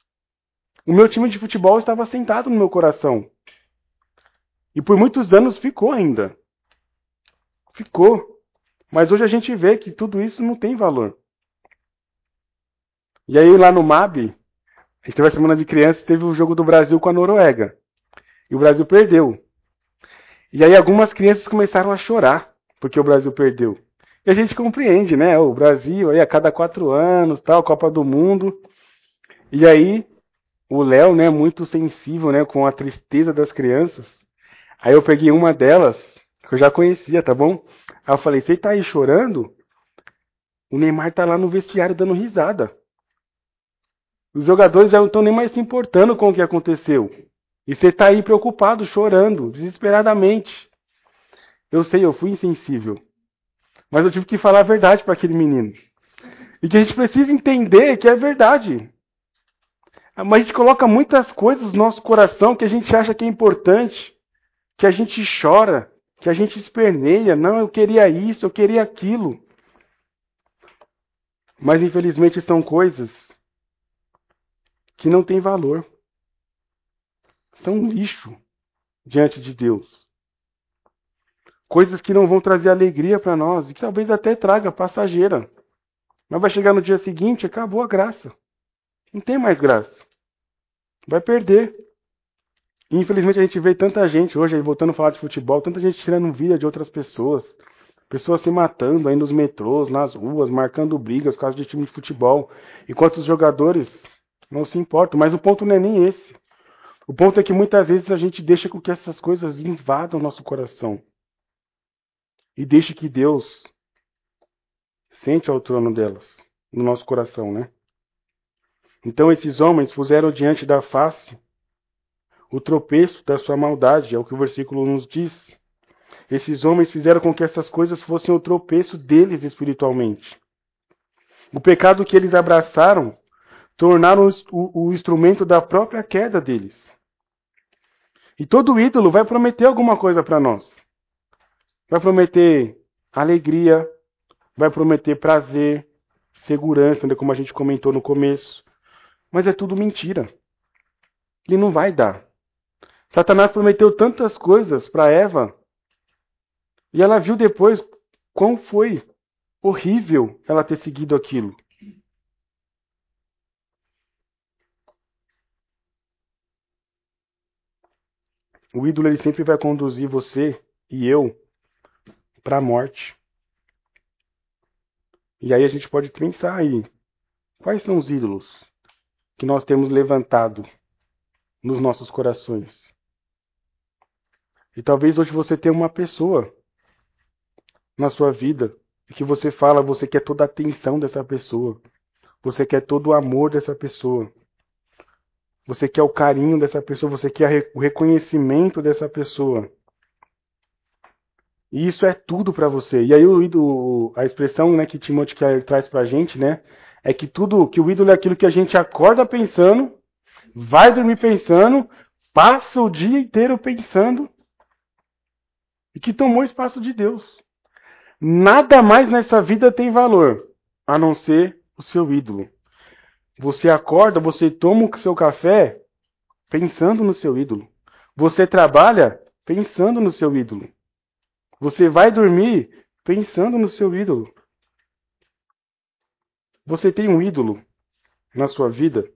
O meu time de futebol estava sentado no meu coração. E por muitos anos ficou ainda. Ficou. Mas hoje a gente vê que tudo isso não tem valor. E aí lá no M A B, a gente teve a semana de crianças, teve o jogo do Brasil com a Noruega. E o Brasil perdeu. E aí algumas crianças começaram a chorar, porque o Brasil perdeu. E a gente compreende, né? O Brasil, aí a cada quatro anos, tal, Copa do Mundo. E aí, o Léo, né, muito sensível, né, com a tristeza das crianças. Aí eu peguei uma delas, que eu já conhecia, tá bom? Aí eu falei, você tá aí chorando? O Neymar tá lá no vestiário dando risada. Os jogadores já não estão nem mais se importando com o que aconteceu. E você tá aí preocupado, chorando, desesperadamente. Eu sei, eu fui insensível. Mas eu tive que falar a verdade para aquele menino. E que a gente precisa entender que é verdade. Mas a gente coloca muitas coisas no nosso coração que a gente acha que é importante, que a gente chora, que a gente esperneia. Não, eu queria isso, eu queria aquilo. Mas infelizmente são coisas que não têm valor. São um lixo diante de Deus. Coisas que não vão trazer alegria para nós, e que talvez até traga passageira. Mas vai chegar no dia seguinte, acabou a graça. Não tem mais graça. Vai perder. E infelizmente a gente vê tanta gente hoje, aí voltando a falar de futebol, tanta gente tirando vida de outras pessoas. Pessoas se matando aí nos metrôs, nas ruas, marcando brigas por causa de time de futebol. Enquanto os jogadores não se importam. Mas o ponto não é nem esse. O ponto é que muitas vezes a gente deixa com que essas coisas invadam o nosso coração. E deixe que Deus sente ao trono delas, no nosso coração, né? Então esses homens puseram diante da face o tropeço da sua maldade, é o que o versículo nos diz. Esses homens fizeram com que essas coisas fossem o tropeço deles espiritualmente. O pecado que eles abraçaram tornaram o, o instrumento da própria queda deles. E todo ídolo vai prometer alguma coisa para nós. Vai prometer alegria, vai prometer prazer, segurança, como a gente comentou no começo. Mas é tudo mentira. Ele não vai dar. Satanás prometeu tantas coisas para Eva, e ela viu depois quão foi horrível ela ter seguido aquilo. O ídolo ele sempre vai conduzir você e eu para a morte. E aí a gente pode pensar aí, quais são os ídolos que nós temos levantado nos nossos corações? E talvez hoje você tenha uma pessoa na sua vida e que você fala, você quer toda a atenção dessa pessoa. Você quer todo o amor dessa pessoa. Você quer o carinho dessa pessoa, você quer o reconhecimento dessa pessoa. E isso é tudo para você. E aí o ídolo, a expressão, né, que Timóteo traz pra gente, né, é que tudo, que o ídolo é aquilo que a gente acorda pensando, vai dormir pensando, passa o dia inteiro pensando e que tomou espaço de Deus. Nada mais nessa vida tem valor, a não ser o seu ídolo. Você acorda, você toma o seu café pensando no seu ídolo. Você trabalha pensando no seu ídolo. Você vai dormir pensando no seu ídolo. Você tem um ídolo na sua vida.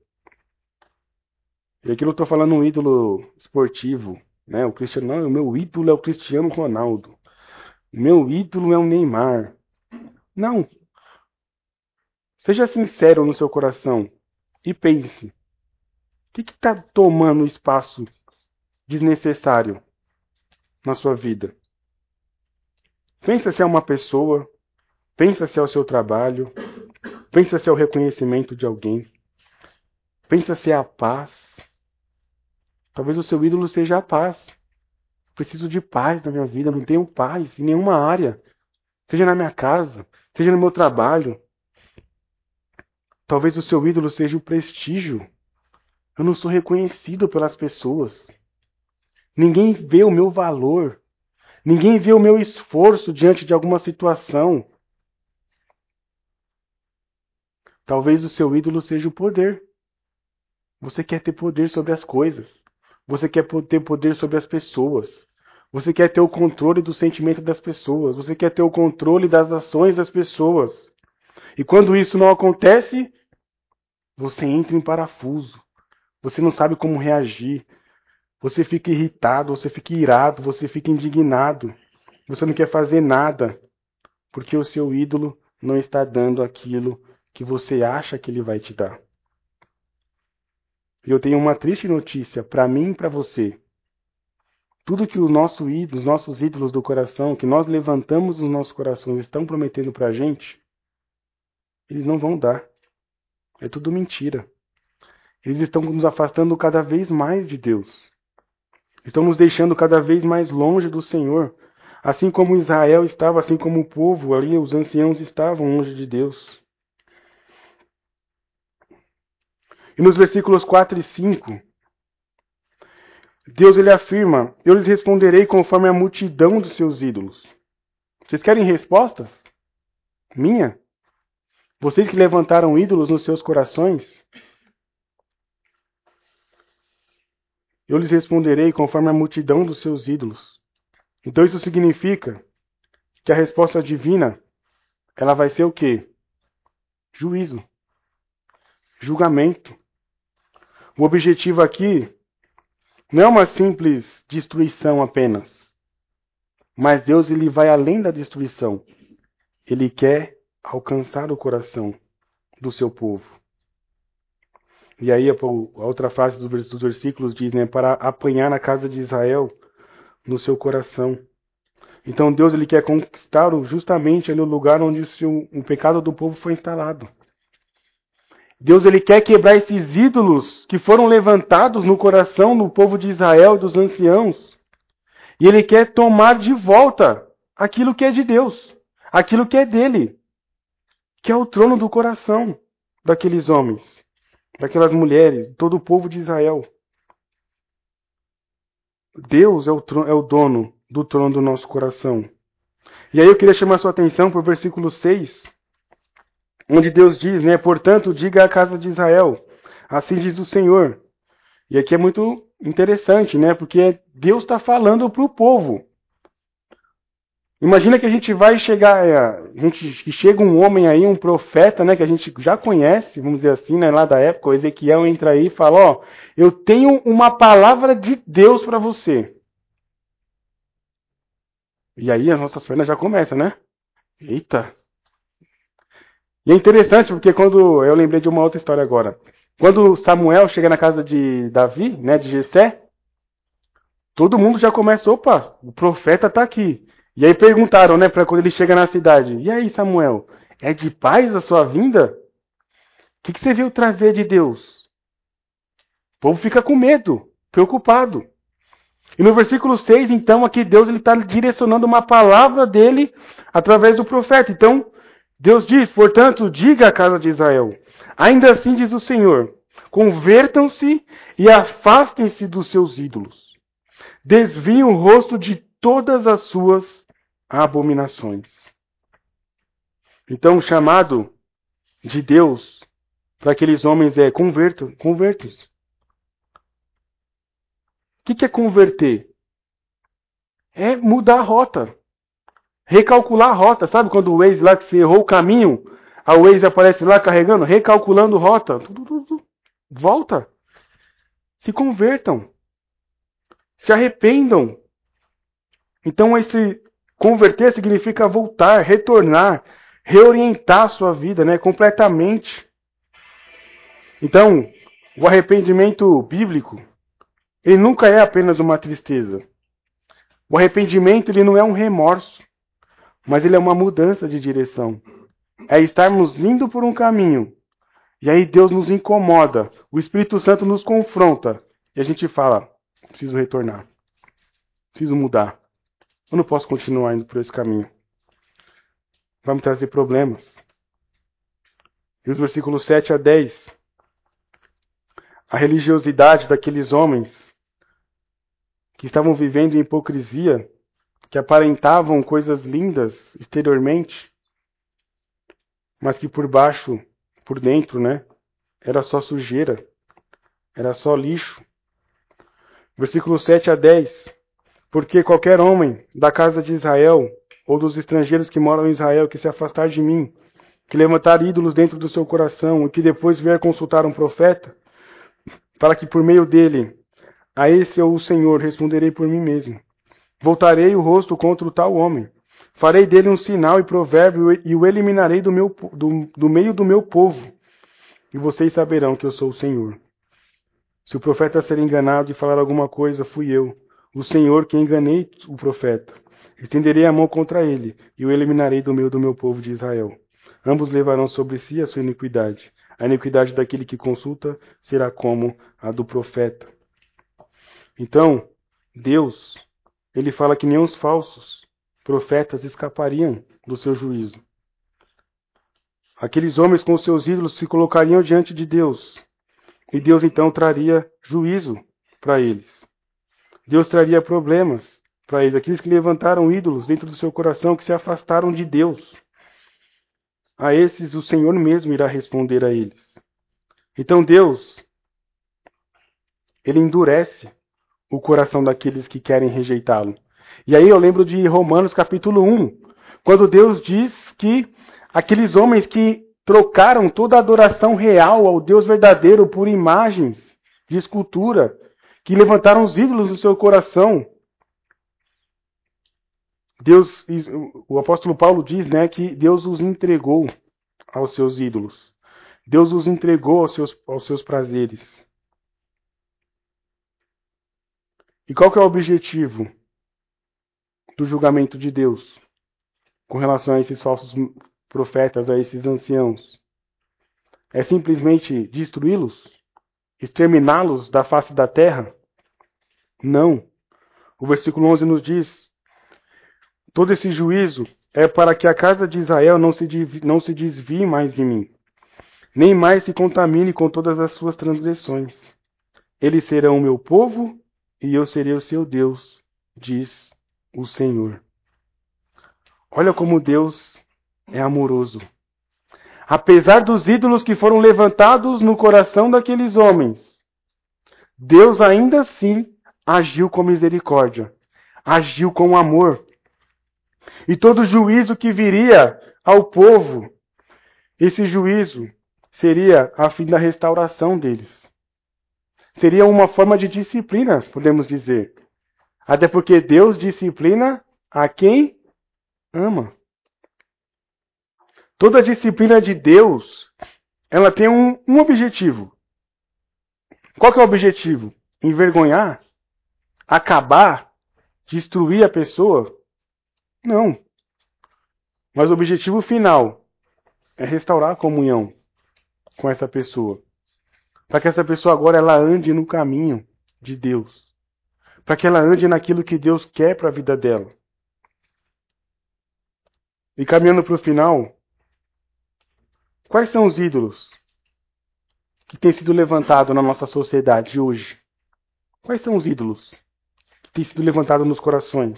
E aqui eu estou falando um ídolo esportivo, né? O Cristiano, não, o meu ídolo é o Cristiano Ronaldo. O meu ídolo é o Neymar. Não. Seja sincero no seu coração e pense. O que está tomando espaço desnecessário na sua vida? Pensa se é uma pessoa, pensa se é o seu trabalho, pensa se é o reconhecimento de alguém, pensa se é a paz. Talvez o seu ídolo seja a paz. Preciso de paz na minha vida, não tenho paz em nenhuma área, seja na minha casa, seja no meu trabalho. Talvez o seu ídolo seja o prestígio. Eu não sou reconhecido pelas pessoas. Ninguém vê o meu valor. Ninguém vê o meu esforço diante de alguma situação. Talvez o seu ídolo seja o poder. Você quer ter poder sobre as coisas. Você quer ter poder sobre as pessoas. Você quer ter o controle do sentimento das pessoas. Você quer ter o controle das ações das pessoas. E quando isso não acontece, você entra em parafuso. Você não sabe como reagir. Você fica irritado, você fica irado, você fica indignado. Você não quer fazer nada, porque o seu ídolo não está dando aquilo que você acha que ele vai te dar. E eu tenho uma triste notícia para mim e para você. Tudo que o nosso ídolo, os nossos ídolos do coração, que nós levantamos nos nossos corações, estão prometendo para a gente, eles não vão dar. É tudo mentira. Eles estão nos afastando cada vez mais de Deus. Estão nos deixando cada vez mais longe do Senhor. Assim como Israel estava, assim como o povo ali, os anciãos estavam longe de Deus. E nos versículos quatro e cinco, Deus ele afirma: eu lhes responderei conforme a multidão dos seus ídolos. Vocês querem respostas? Minha? Vocês que levantaram ídolos nos seus corações? Eu lhes responderei conforme a multidão dos seus ídolos. Então isso significa que a resposta divina, ela vai ser o quê? Juízo. Julgamento. O objetivo aqui não é uma simples destruição apenas. Mas Deus ele vai além da destruição. Ele quer alcançar o coração do seu povo. E aí a outra frase dos versículos diz, né, para apanhar a casa de Israel no seu coração. Então Deus ele quer conquistar justamente ali o lugar onde o, seu, o pecado do povo foi instalado. Deus ele quer quebrar esses ídolos que foram levantados no coração do povo de Israel, dos anciãos. E ele quer tomar de volta aquilo que é de Deus, aquilo que é dele, que é o trono do coração daqueles homens, daquelas mulheres, de todo o povo de Israel. Deus é o, trono, é o dono do trono do nosso coração. E aí eu queria chamar sua atenção para o versículo seis, onde Deus diz, né, portanto, diga à casa de Israel, assim diz o Senhor. E aqui é muito interessante, né, porque Deus está falando para o povo. Imagina que a gente vai chegar, a gente, que chega um homem aí, um profeta, né, que a gente já conhece, vamos dizer assim, né, lá da época, o Ezequiel entra aí e fala, ó, eu tenho uma palavra de Deus para você. E aí as nossas pernas já começam, né? Eita! E é interessante porque quando, eu lembrei de uma outra história agora, quando Samuel chega na casa de Davi, né, de Jessé, todo mundo já começa, opa, o profeta está aqui. E aí perguntaram, né, para quando ele chega na cidade, e aí Samuel, é de paz a sua vinda? O que, que você veio trazer de Deus? O povo fica com medo, preocupado. E no versículo seis, então, aqui Deus está direcionando uma palavra dele através do profeta. Então, Deus diz, portanto, diga à casa de Israel, ainda assim diz o Senhor, convertam-se e afastem-se dos seus ídolos. Desviem o rosto de todas as suas abominações. Então, o chamado de Deus para aqueles homens é convertam, convertam-se. O que, que é converter? É mudar a rota. Recalcular a rota. Sabe quando o Waze lá que você errou o caminho, a Waze aparece lá carregando, recalculando rota. Volta. Se convertam. Se arrependam. Então esse converter significa voltar, retornar, reorientar a sua vida, né, completamente. Então, o arrependimento bíblico, ele nunca é apenas uma tristeza. O arrependimento ele não é um remorso, mas ele é uma mudança de direção. É estarmos indo por um caminho, e aí Deus nos incomoda, o Espírito Santo nos confronta, e a gente fala, preciso retornar, preciso mudar. Eu não posso continuar indo por esse caminho. Vai me trazer problemas. E os versículos sete a dez, a religiosidade daqueles homens que estavam vivendo em hipocrisia, que aparentavam coisas lindas exteriormente, mas que por baixo, por dentro, né, era só sujeira, era só lixo. Versículos sete a dez. Porque qualquer homem da casa de Israel, ou dos estrangeiros que moram em Israel, que se afastar de mim, que levantar ídolos dentro do seu coração, e que depois vier consultar um profeta, para que por meio dele, a esse ou o Senhor, responderei por mim mesmo. Voltarei o rosto contra o tal homem. Farei dele um sinal e provérbio, e o eliminarei do, meu, do, do meio do meu povo. E vocês saberão que eu sou o Senhor. Se o profeta ser enganado e falar alguma coisa, fui eu, o Senhor, que enganei o profeta. Estenderei a mão contra ele, e o eliminarei do meio do meu povo de Israel. Ambos levarão sobre si a sua iniquidade. A iniquidade daquele que consulta será como a do profeta. Então, Deus, ele fala que nem os falsos profetas escapariam do seu juízo. Aqueles homens com seus ídolos se colocariam diante de Deus. E Deus então traria juízo para eles. Deus traria problemas para eles. Aqueles que levantaram ídolos dentro do seu coração, que se afastaram de Deus. A esses o Senhor mesmo irá responder a eles. Então Deus, Ele endurece o coração daqueles que querem rejeitá-lo. E aí eu lembro de Romanos capítulo um, quando Deus diz que aqueles homens que trocaram toda a adoração real ao Deus verdadeiro por imagens de escultura, que levantaram os ídolos no seu coração. Deus, o apóstolo Paulo diz, né, que Deus os entregou aos seus ídolos. Deus os entregou aos seus, aos seus prazeres. E qual que é o objetivo do julgamento de Deus com relação a esses falsos profetas, a esses anciãos? É simplesmente destruí-los? Exterminá-los da face da terra? Não. O versículo onze nos diz: todo esse juízo é para que a casa de Israel não se, não se desvie mais de mim, nem mais se contamine com todas as suas transgressões. Eles serão o meu povo e eu serei o seu Deus, diz o Senhor. Olha como Deus é amoroso. Apesar dos ídolos que foram levantados no coração daqueles homens, Deus ainda assim agiu com misericórdia, agiu com amor. E todo juízo que viria ao povo, esse juízo seria a fim da restauração deles. Seria uma forma de disciplina, podemos dizer. Até porque Deus disciplina a quem ama. Toda disciplina de Deus, ela tem um, um objetivo. Qual que é o objetivo? Envergonhar? Acabar? Destruir a pessoa? Não. Mas o objetivo final é restaurar a comunhão com essa pessoa. Para que essa pessoa agora ela ande no caminho de Deus. Para que ela ande naquilo que Deus quer para a vida dela. E caminhando para o final, quais são os ídolos que têm sido levantados na nossa sociedade hoje? Quais são os ídolos que têm sido levantados nos corações?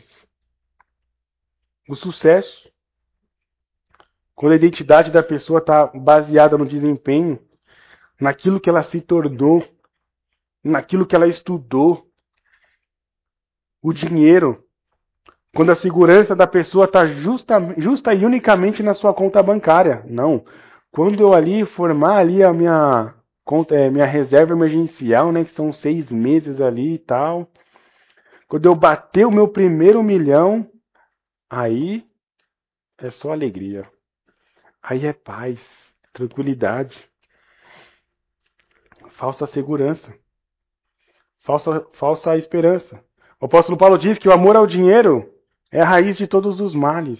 O sucesso. Quando a identidade da pessoa está baseada no desempenho, naquilo que ela se tornou, naquilo que ela estudou. O dinheiro. Quando a segurança da pessoa está justa, justa e unicamente na sua conta bancária. Não. Quando eu ali formar ali a minha conta, é, minha reserva emergencial, né, que são seis meses ali e tal. Quando eu bater o meu primeiro milhão, aí é só alegria. Aí é paz, tranquilidade. Falsa segurança. Falsa, falsa esperança. O apóstolo Paulo diz que o amor ao dinheiro é a raiz de todos os males.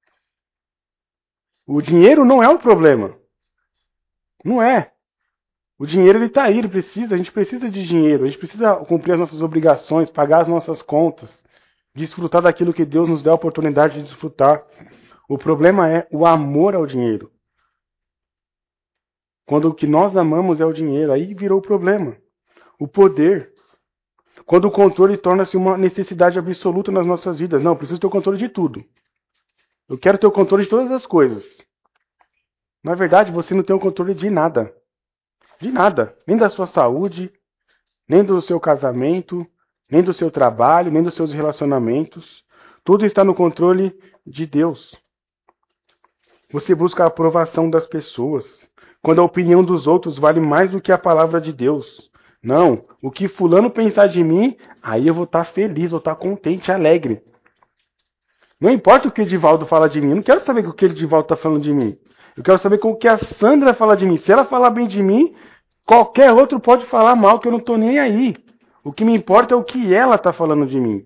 O dinheiro não é o problema. Não é. O dinheiro ele está aí, ele precisa, a gente precisa de dinheiro, a gente precisa cumprir as nossas obrigações, pagar as nossas contas, desfrutar daquilo que Deus nos dá a oportunidade de desfrutar. O problema é o amor ao dinheiro. Quando o que nós amamos é o dinheiro, aí virou o problema. O poder. Quando o controle torna-se uma necessidade absoluta nas nossas vidas. Não, eu preciso ter o controle de tudo. Eu quero ter o controle de todas as coisas. Na verdade, você não tem o controle de nada. De nada. Nem da sua saúde, nem do seu casamento, nem do seu trabalho, nem dos seus relacionamentos. Tudo está no controle de Deus. Você busca a aprovação das pessoas, quando a opinião dos outros vale mais do que a palavra de Deus. Não, o que fulano pensar de mim, aí eu vou estar feliz, vou estar contente, alegre. Não importa o que o Edivaldo fala de mim, eu não quero saber o que o Edivaldo está falando de mim. Eu quero saber o que a Sandra fala de mim. Se ela falar bem de mim, qualquer outro pode falar mal, que eu não estou nem aí. O que me importa é o que ela está falando de mim.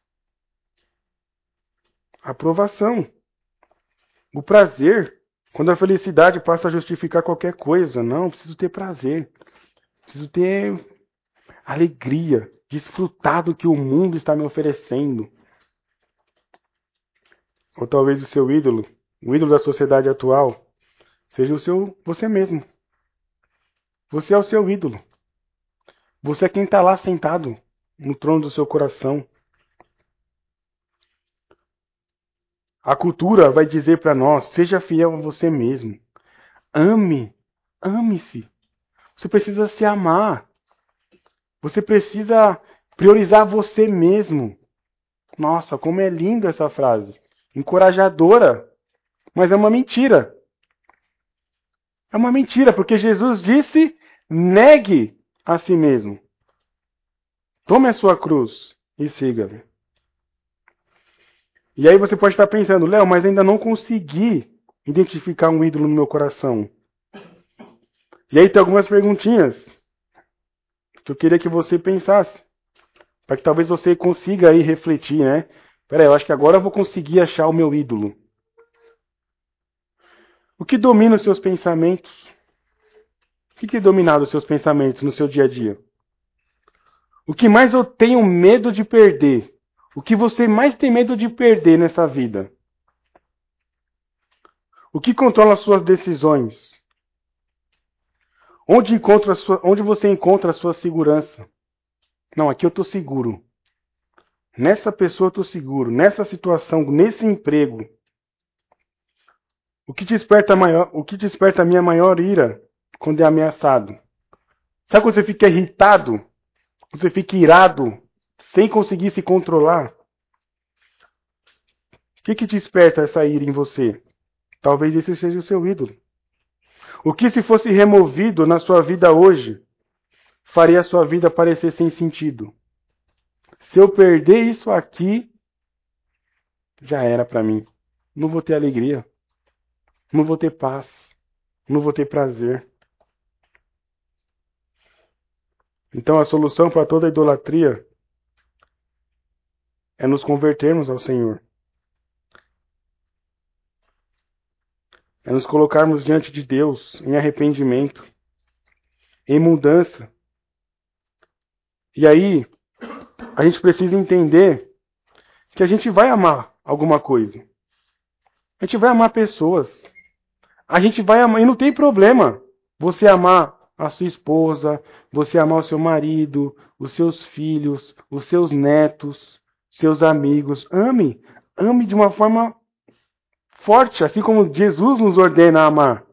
Aprovação. O prazer. Quando a felicidade passa a justificar qualquer coisa. Não, preciso ter prazer. Preciso ter alegria. Desfrutar do que o mundo está me oferecendo. Ou talvez o seu ídolo, o ídolo da sociedade atual, seja o seu, você mesmo. Você é o seu ídolo. Você é quem está lá sentado no trono do seu coração. A cultura vai dizer para nós, seja fiel a você mesmo. Ame, ame-se. Você precisa se amar. Você precisa priorizar você mesmo. Nossa, como é linda essa frase. Encorajadora. Mas é uma mentira. É uma mentira, porque Jesus disse, negue a si mesmo. Tome a sua cruz e siga-me. E aí você pode estar pensando, Léo, mas ainda não consegui identificar um ídolo no meu coração. E aí tem algumas perguntinhas que eu queria que você pensasse. Para que talvez você consiga aí refletir, né? Peraí, eu acho que agora eu vou conseguir achar o meu ídolo. O que domina os seus pensamentos? O que tem dominado os seus pensamentos no seu dia a dia? O que mais eu tenho medo de perder? O que você mais tem medo de perder nessa vida? O que controla as suas decisões? Onde, encontra a sua, onde você encontra a sua segurança? Não, aqui eu estou seguro. Nessa pessoa eu estou seguro. Nessa situação, nesse emprego. O que desperta a, maior, o que desperta a minha maior ira quando é ameaçado? Sabe quando você fica irritado? Você fica irado, sem conseguir se controlar? O que, que desperta essa ira em você? Talvez esse seja o seu ídolo. O que se fosse removido na sua vida hoje, faria a sua vida parecer sem sentido? Se eu perder isso aqui, já era para mim. Não vou ter alegria. Não vou ter paz. Não vou ter prazer. Então a solução para toda idolatria é nos convertermos ao Senhor. É nos colocarmos diante de Deus em arrependimento, em mudança. E aí, a gente precisa entender que a gente vai amar alguma coisa. A gente vai amar pessoas. A gente vai amar, e não tem problema você amar a sua esposa, você amar o seu marido, os seus filhos, os seus netos, seus amigos. Ame, ame de uma forma forte, assim como Jesus nos ordena a amar.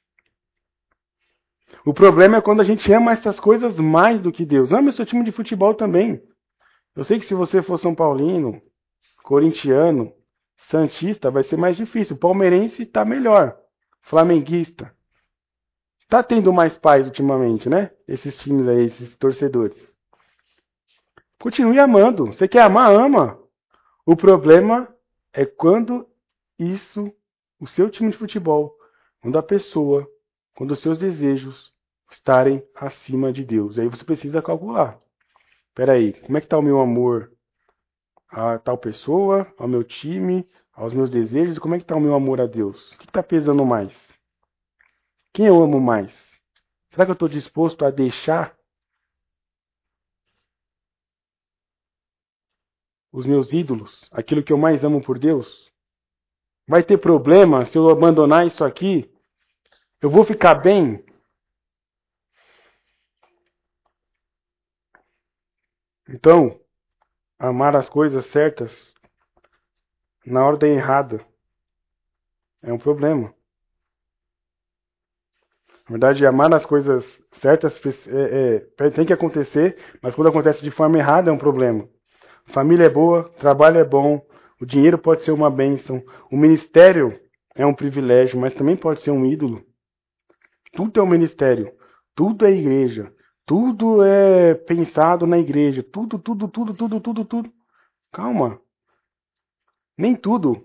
O problema é quando a gente ama essas coisas mais do que Deus. Ame o seu time de futebol também. Eu sei que se você for São Paulino, corintiano, santista, vai ser mais difícil. O palmeirense está melhor. Flamenguista. Tá tendo mais paz ultimamente, né? Esses times aí, esses torcedores. Continue amando. Você quer amar, ama. O problema é quando isso, o seu time de futebol, quando a pessoa, quando os seus desejos estarem acima de Deus. Aí você precisa calcular. Espera aí, como é que está o meu amor a tal pessoa, ao meu time, aos meus desejos? Como é que está o meu amor a Deus? O que está pesando mais? Quem eu amo mais? Será que eu estou disposto a deixar os meus ídolos, aquilo que eu mais amo por Deus? Vai ter problema se eu abandonar isso aqui? Eu vou ficar bem? Então, amar as coisas certas na ordem errada é um problema. Na verdade, amar as coisas certas é, é, tem que acontecer, mas quando acontece de forma errada é um problema. Família é boa, trabalho é bom, o dinheiro pode ser uma bênção, o ministério é um privilégio, mas também pode ser um ídolo. Tudo é um ministério, tudo é igreja, tudo é pensado na igreja, tudo, tudo, tudo, tudo, tudo, tudo. Calma. Nem tudo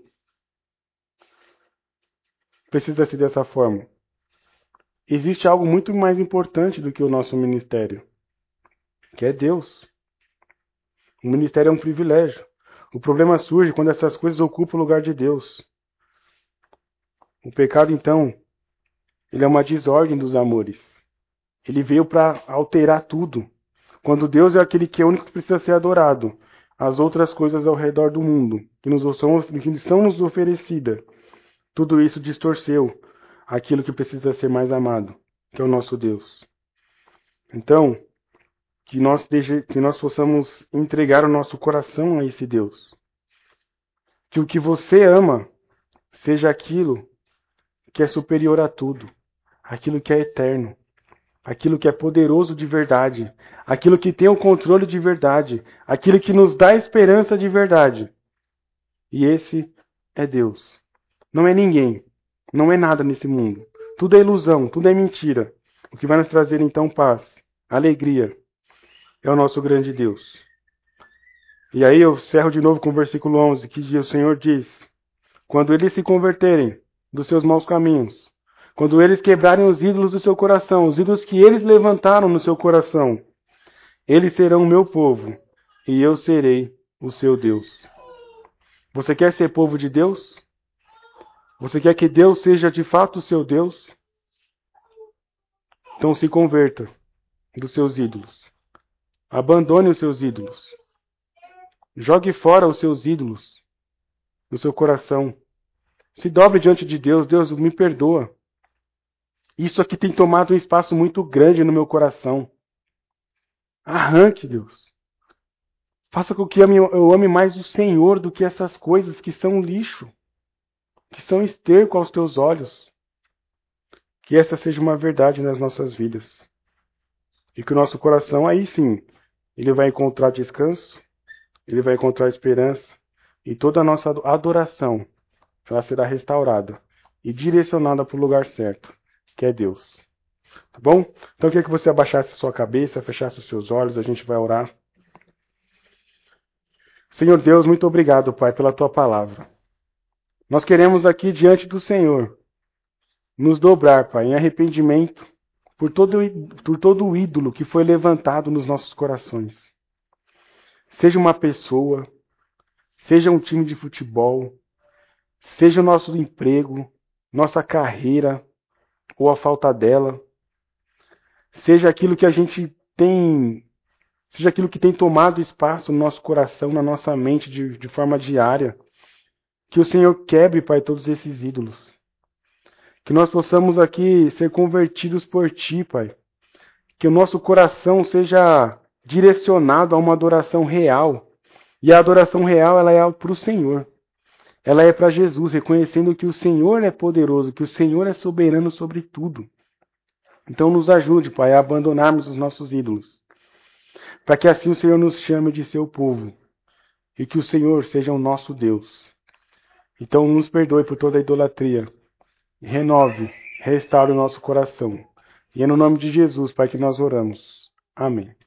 precisa ser dessa forma. Existe algo muito mais importante do que o nosso ministério, que é Deus. O ministério é um privilégio. O problema surge quando essas coisas ocupam o lugar de Deus. O pecado, então, ele é uma desordem dos amores. Ele veio para alterar tudo. Quando Deus é aquele que é o único que precisa ser adorado, as outras coisas ao redor do mundo, que nos são, que são nos oferecidas, tudo isso distorceu aquilo que precisa ser mais amado, que é o nosso Deus. Então, que nós, deixe, que nós possamos entregar o nosso coração a esse Deus. Que o que você ama seja aquilo que é superior a tudo, aquilo que é eterno, aquilo que é poderoso de verdade, aquilo que tem o controle de verdade, aquilo que nos dá esperança de verdade. E esse é Deus. Não é ninguém, não é nada nesse mundo. Tudo é ilusão, tudo é mentira. O que vai nos trazer então paz, alegria, é o nosso grande Deus. E aí eu cerro de novo com o versículo onze, que o Senhor diz: quando eles se converterem dos seus maus caminhos, quando eles quebrarem os ídolos do seu coração, os ídolos que eles levantaram no seu coração, eles serão o meu povo, e eu serei o seu Deus. Você quer ser povo de Deus? Você quer que Deus seja de fato o seu Deus? Então se converta dos seus ídolos. Abandone os seus ídolos. Jogue fora os seus ídolos do seu coração. Se dobre diante de Deus. Deus, me perdoa. Isso aqui tem tomado um espaço muito grande no meu coração. Arranque, Deus. Faça com que eu ame mais o Senhor do que essas coisas que são lixo, que são esterco aos teus olhos. Que essa seja uma verdade nas nossas vidas. E que o nosso coração, aí sim, ele vai encontrar descanso, ele vai encontrar esperança, e toda a nossa adoração, ela será restaurada e direcionada para o lugar certo, que é Deus. Tá bom? Então eu queria que você abaixasse a sua cabeça, fechasse os seus olhos, a gente vai orar. Senhor Deus, muito obrigado, Pai, pela tua palavra. Nós queremos aqui diante do Senhor nos dobrar, Pai, em arrependimento por todo, por todo o ídolo que foi levantado nos nossos corações. Seja uma pessoa, seja um time de futebol, seja o nosso emprego, nossa carreira ou a falta dela, seja aquilo que a gente tem, seja aquilo que tem tomado espaço no nosso coração, na nossa mente de, de forma diária, que o Senhor quebre, Pai, todos esses ídolos. Que nós possamos aqui ser convertidos por Ti, Pai. Que o nosso coração seja direcionado a uma adoração real. E a adoração real, ela é para o Senhor. Ela é para Jesus, reconhecendo que o Senhor é poderoso, que o Senhor é soberano sobre tudo. Então nos ajude, Pai, a abandonarmos os nossos ídolos. Para que assim o Senhor nos chame de seu povo. E que o Senhor seja o nosso Deus. Então nos perdoe por toda a idolatria. Renove, restaure o nosso coração. E é no nome de Jesus, Pai, que nós oramos. Amém.